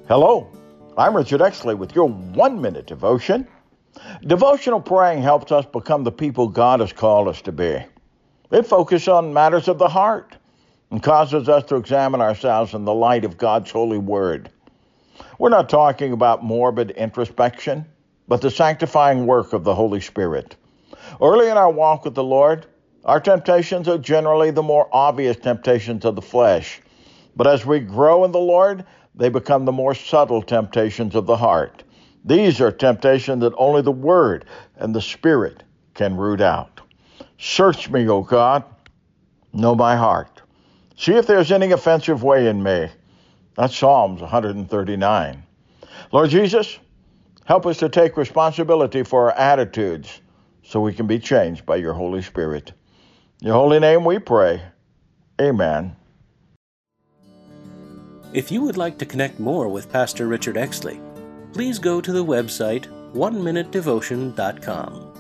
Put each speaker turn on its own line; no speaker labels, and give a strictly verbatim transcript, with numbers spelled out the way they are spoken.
Hello, I'm Richard Exley with your one-minute devotion. Devotional praying helps us become the people God has called us to be. It focuses on matters of the heart and causes us to examine ourselves in the light of God's holy word. We're not talking about morbid introspection, but the sanctifying work of the Holy Spirit. Early in our walk with the Lord, our temptations are generally the more obvious temptations of the flesh. But as we grow in the Lord, they become the more subtle temptations of the heart. These are temptations that only the Word and the Spirit can root out. Search me, O God, know my heart. See if there's any offensive way in me. That's Psalms one thirty-nine. Lord Jesus, help us to take responsibility for our attitudes so we can be changed by your Holy Spirit. In your holy name we pray. Amen.
If you would like to connect more with Pastor Richard Exley, please go to the website one minute devotion dot com.